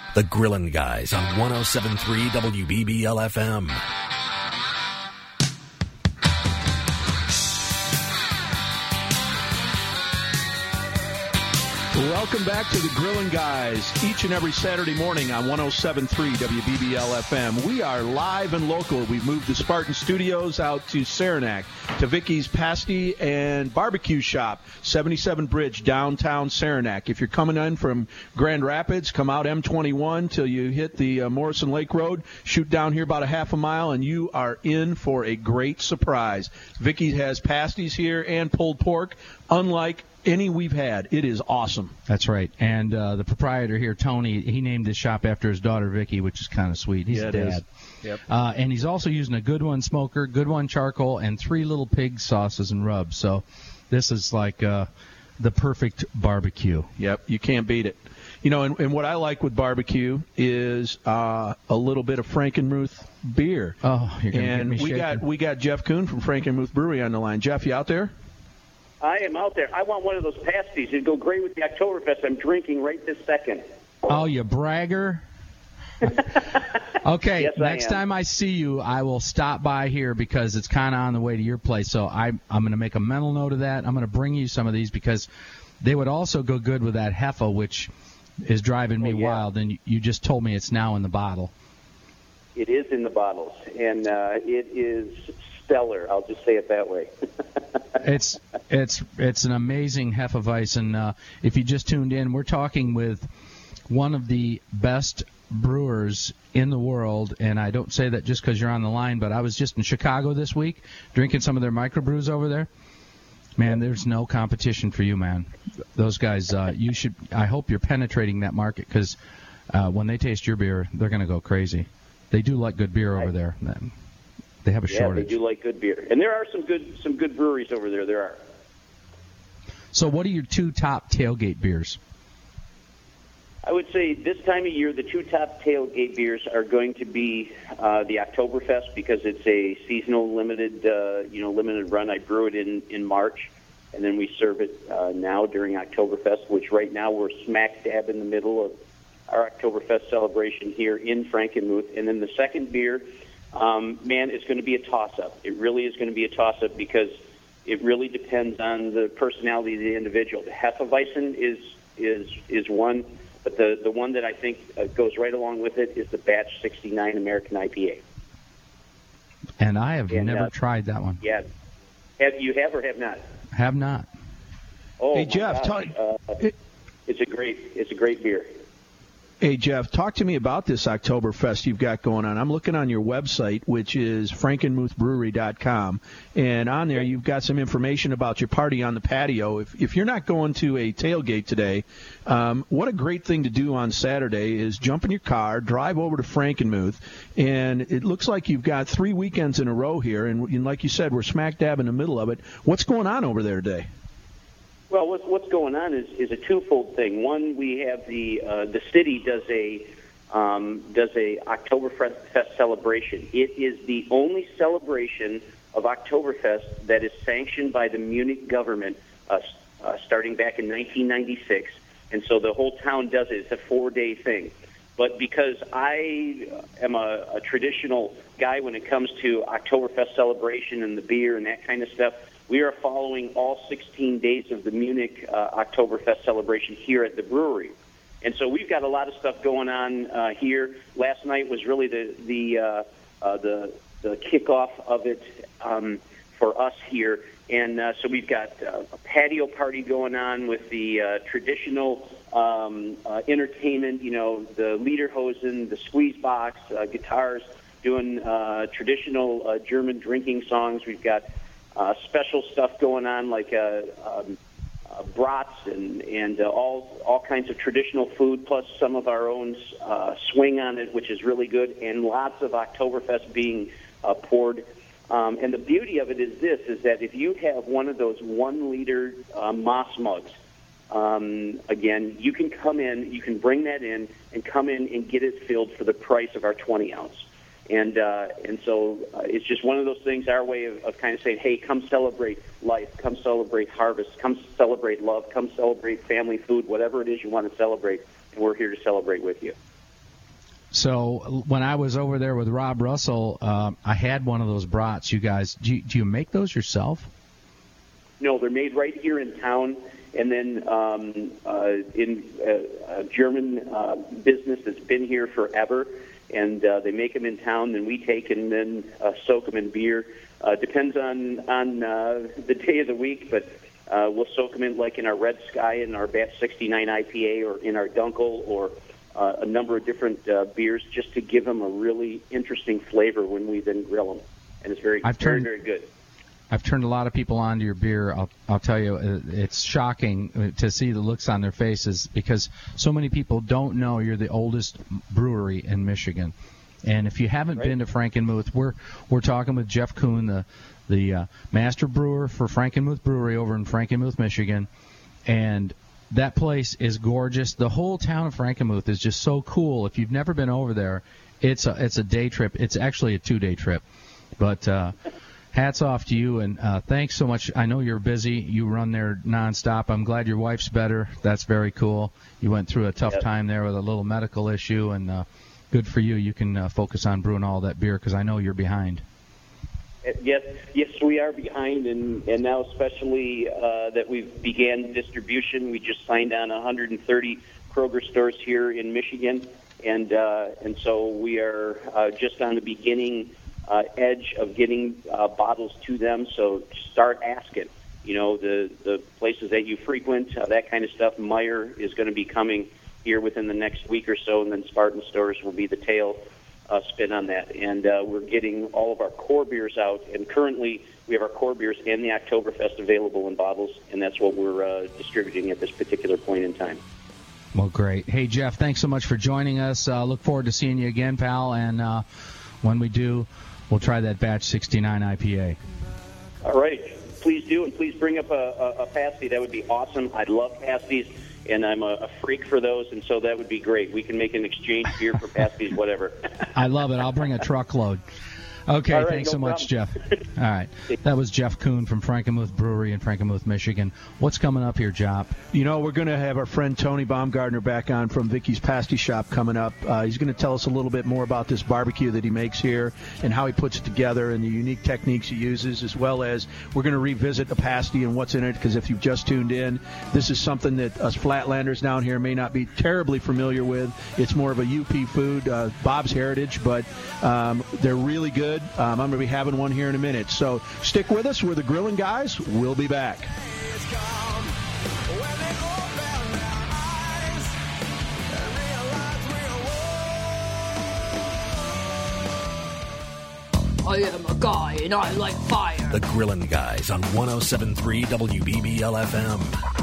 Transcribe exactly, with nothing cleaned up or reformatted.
The Grillin' Guys on one oh seven point three W B B L F M. Welcome back to the Grillin' Guys, each and every Saturday morning on one oh seven point three W B B L F M. We are live and local. We've moved the Spartan Studios out to Saranac, to Vicky's Pasty and Barbecue Shop, seventy-seven Bridge, downtown Saranac. If you're coming in from Grand Rapids, come out M twenty-one till you hit the uh, Morrison Lake Road, shoot down here about a half a mile, and you are in for a great surprise. Vicky has pasties here and pulled pork, unlike any we've had. It is awesome. That's right. And uh, the proprietor here, Tony, he named his shop after his daughter, Vicky, which is kind of sweet. He's yeah, a it dad. Is. Yep. Uh, and he's also using a Good One smoker, Good One charcoal, and three little pig sauces and rubs. So this is like uh, the perfect barbecue. Yep, you can't beat it. You know, and, and what I like with barbecue is uh, a little bit of Frankenmuth beer. Oh, you're going to get me And we shaking. got, we got Jeff Kuhn from Frankenmuth Brewery on the line. Jeff, you out there? I am out there. I want one of those pasties. It'd go great with the Oktoberfest I'm drinking right this second. Oh, you bragger. Okay, yes, next I time I see you, I will stop by here because it's kind of on the way to your place. So I, I'm going to make a mental note of that. I'm going to bring you some of these because they would also go good with that Heffa, which is driving me oh, yeah. wild. And you just told me it's now in the bottle. It is in the bottles, and uh, it is stellar. I'll just say it that way. It's it's it's an amazing Hefeweizen. Uh, if you just tuned in, we're talking with one of the best brewers in the world, and I don't say that just because you're on the line, but I was just in Chicago this week drinking some of their microbrews over there. Man, there's no competition for you, man. Those guys, uh, you should. I hope you're penetrating that market because uh, when they taste your beer, they're going to go crazy. They do like good beer over there. They have a yeah, shortage. they do like good beer, and there are some good some good breweries over there. There are. So, what are your two top tailgate beers? I would say this time of year, the two top tailgate beers are going to be uh, the Oktoberfest because it's a seasonal limited, uh, you know, limited run. I brew it in, in March, and then we serve it uh, now during Oktoberfest, which right now we're smack dab in the middle of our Oktoberfest celebration here in Frankenmuth. And then the second beer, um, man, it's going to be a toss-up. It really is going to be a toss-up because it really depends on the personality of the individual. The Hefeweizen is is is one. But the, the one that I think uh, goes right along with it is the Batch sixty-nine American I P A. And I have and, never uh, tried that one. Yeah. Have you have or have not? Have not. Oh, Hey, my Jeff, gosh. talk- uh, it's a great it's a great beer. Hey, Jeff, talk to me about this Oktoberfest you've got going on. I'm looking on your website, which is frankenmuth brewery dot com, and on there you've got some information about your party on the patio. If, if you're not going to a tailgate today, um, what a great thing to do on Saturday is jump in your car, drive over to Frankenmuth, and it looks like you've got three weekends in a row here, and, and like you said, we're smack dab in the middle of it. What's going on over there today? Well, what's, what's going on is, is a twofold thing. One, we have the uh, the city does a um, does a Oktoberfest celebration. It is the only celebration of Oktoberfest that is sanctioned by the Munich government, uh, uh, starting back in nineteen ninety-six. And so the whole town does it. It's a four-day thing. But because I am a, a traditional guy when it comes to Oktoberfest celebration and the beer and that kind of stuff, we are following all sixteen days of the Munich uh, Oktoberfest celebration here at the brewery. And so we've got a lot of stuff going on uh, here. Last night was really the the uh, uh, the, the kickoff of it um, for us here. And uh, so we've got uh, a patio party going on with the uh, traditional um, uh, entertainment, you know, the Lederhosen, the squeeze box, uh, guitars, doing uh, traditional uh, German drinking songs. We've got Uh, special stuff going on like uh, um, uh, brats and and uh, all all kinds of traditional food, plus some of our own uh, swing on it, which is really good, and lots of Oktoberfest being uh, poured. Um, and the beauty of it is this: is that if you have one of those one-liter uh, Moss mugs, um, again, you can come in, you can bring that in, and come in and get it filled for the price of our twenty ounce. And uh, and so uh, it's just one of those things, our way of, of kind of saying, hey, come celebrate life, come celebrate harvest, come celebrate love, come celebrate family food, whatever it is you want to celebrate, and we're here to celebrate with you. So when I was over there with Rob Russell, uh, I had one of those brats. You guys, do you, do you make those yourself? No, they're made right here in town. And then um, uh, in uh, a German uh, business that's been here forever, and uh, they make them in town. Then we take and then uh, soak them in beer. Uh, depends on on uh, the day of the week, but uh, we'll soak them in like in our Red Sky and our Batch sixty-nine I P A, or in our Dunkel, or uh, a number of different uh, beers, just to give them a really interesting flavor when we then grill them. And it's very, I've very, turned, very good. I've turned a lot of people onto your beer. I'll, I'll tell you, it's shocking to see the looks on their faces, because so many people don't know you're the oldest brewery in Michigan. And if you haven't right. been to Frankenmuth, we're we're talking with Jeff Kuhn, the the uh, master brewer for Frankenmuth Brewery over in Frankenmuth, Michigan, and that place is gorgeous. The whole town of Frankenmuth is just so cool. If you've never been over there, it's a it's a day trip. It's actually a two day trip, but. Uh, Hats off to you, and uh, thanks so much. I know you're busy. You run there nonstop. I'm glad your wife's better. That's very cool. You went through a tough yep. time there with a little medical issue, and uh, good for you. You can uh, focus on brewing all that beer, because I know you're behind. Yes, yes, we are behind, and, and now especially uh, that we've began distribution. We just signed on one hundred thirty Kroger stores here in Michigan, and uh, and so we are uh, just on the beginning Uh, edge of getting uh, bottles to them. So start asking. You know, the the places that you frequent, uh, that kind of stuff. Meyer is going to be coming here within the next week or so, and then Spartan Stores will be the tail uh, spin on that. And uh, we're getting all of our core beers out, and currently we have our core beers and the Oktoberfest available in bottles, and that's what we're uh, distributing at this particular point in time. Well, great. Hey, Jeff, thanks so much for joining us. Uh, look forward to seeing you again, pal, and uh, when we do, we'll try that Batch sixty-nine I P A. All right. Please do, and please bring up a, a, a pasty. That would be awesome. I love pasties, and I'm a, a freak for those, and so that would be great. We can make an exchange beer for pasties, whatever. I love it. I'll bring a truckload. Okay, right, thanks no so much, problem. Jeff. All right. That was Jeff Kuhn from Frankenmuth Brewery in Frankenmuth, Michigan. What's coming up here, Jop? You know, we're going to have our friend Tony Baumgartner back on from Vicky's Pasty Shop coming up. Uh, he's going to tell us a little bit more about this barbecue that he makes here and how he puts it together and the unique techniques he uses, as well as we're going to revisit a pasty and what's in it, because if you've just tuned in, this is something that us Flatlanders down here may not be terribly familiar with. It's more of a U P food, uh, Bob's Heritage, but um, they're really good. Um, I'm going to be having one here in a minute. So stick with us. We're the Grilling Guys. We'll be back. I am a guy and I like fire. The Grilling Guys on one oh seven point three W B B L F M.